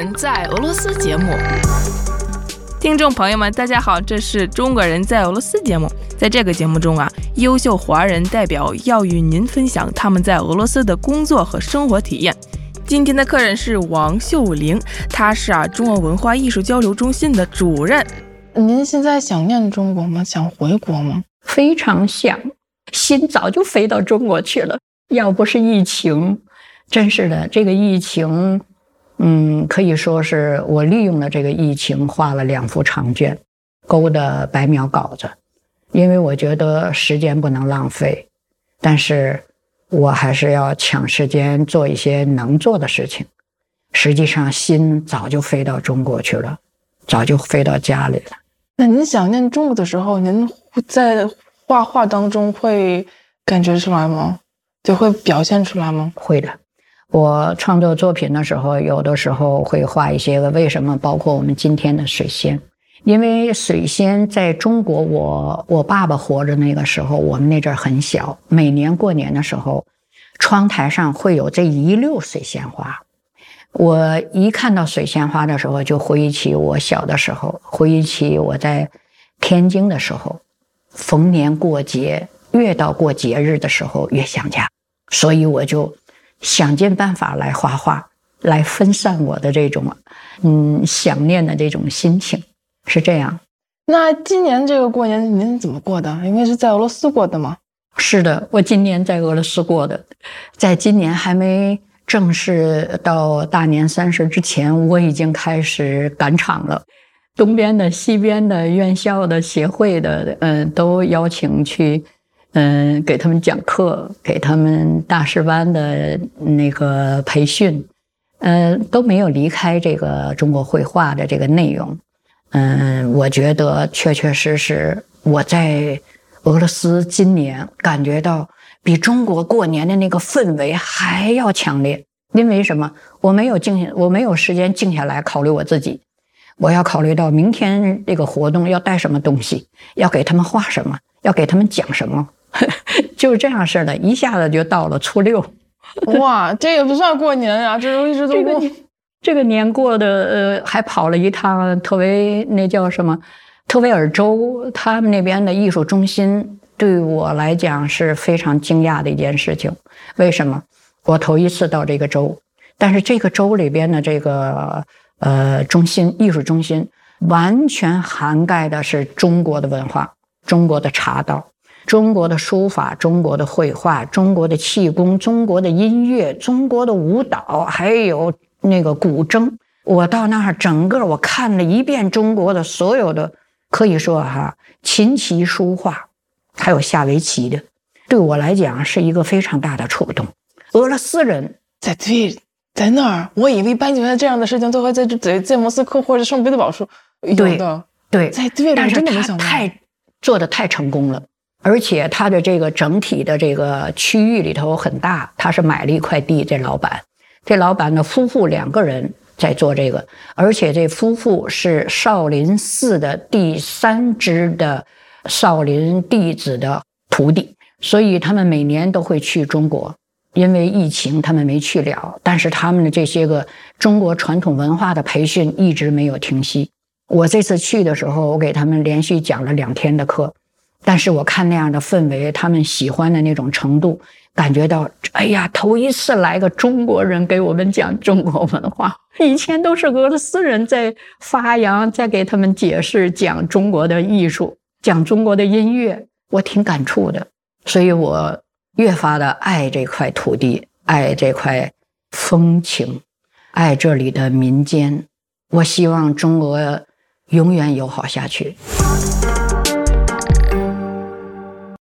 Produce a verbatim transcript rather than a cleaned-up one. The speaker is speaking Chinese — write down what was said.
人在俄罗斯节目。 听众朋友们，大家好，这是中国人在俄罗斯节目。在这个节目中啊，优秀华人代表要与您分享他们在俄罗斯的工作和生活体验。今天的客人是王秀玲，她是啊中俄文化艺术交流中心的主任。 您现在想念中国吗？想回国吗？ 非常想，心早就飞到中国去了。要不是疫情，真是的，这个疫情嗯，可以说是我利用了这个疫情画了两幅长卷，勾的白描稿子，因为我觉得时间不能浪费，但是我还是要抢时间做一些能做的事情。实际上心早就飞到中国去了，早就飞到家里了。 那您想念中国的时候，您在画画当中会感觉出来吗？就会表现出来吗？ 会的。我创作作品的时候，有的时候会画一些个为什么，包括我们今天的水仙。因为水仙在中国，我我爸爸活着那个时候，我们那阵儿很小，每年过年的时候，窗台上会有这一溜水仙花。我一看到水仙花的时候，就回忆起我小的时候，回忆起我在天津的时候，逢年过节，越到过节日的时候越想家，所以我就想尽办法来画画，来分散我的这种嗯想念的这种心情，是这样。 那今年这个过年您怎么过的？因为是在俄罗斯过的吗？ 是的，我今年在俄罗斯过的。在今年还没正式到大年三十之前，我已经开始赶场了。东边的、西边的、院校的、协会的，嗯，都邀请去嗯，给他们讲课，给他们大师班的那个培训，呃，都没有离开这个中国绘画的这个内容。嗯，我觉得确确实实我在俄罗斯今年感觉到比中国过年的那个氛围还要强烈。因为什么？我没有静下，我没有时间静下来考虑我自己，我要考虑到明天这个活动要带什么东西，要给他们画什么，要给他们讲什么。就是这样似的，一下子就到了初六。 哇，这也不算过年啊，这都一直都过。 这个这个年过的，呃，还跑了一趟特维，那叫什么？特维尔州，他们那边的艺术中心，对我来讲是非常惊讶的一件事情。为什么？我头一次到这个州，但是这个州里边的这个呃中心，艺术中心，完全涵盖的是中国的文化，中国的茶道。中国的书法，中国的绘画，中国的气功，中国的音乐，中国的舞蹈，还有那个古筝。我到那儿整个我看了一遍中国的所有的，可以说哈，琴棋书画，还有下围棋的，对我来讲是一个非常大的触动。俄罗斯人在对在那儿，我以为一般觉得这样的事情都会在在在莫斯科或者圣彼得堡说有的， 对， 在对， 但是真的没想到， 太做的太成功了。而且它的这个整体的这个区域里头很大，他是买了一块地，这老板，这老板的夫妇两个人在做这个，而且这夫妇是少林寺的第三支的少林弟子的徒弟，所以他们每年都会去中国，因为疫情他们没去了，但是他们的这些个中国传统文化的培训一直没有停息。我这次去的时候，我给他们连续讲了两天的课。但是我看那样的氛围，他们喜欢的那种程度，感觉到，哎呀，头一次来个中国人给我们讲中国文化，以前都是俄罗斯人在发扬，在给他们解释，讲中国的艺术，讲中国的音乐，我挺感触的，所以我越发的爱这块土地，爱这块风情，爱这里的民间，我希望中俄永远友好下去。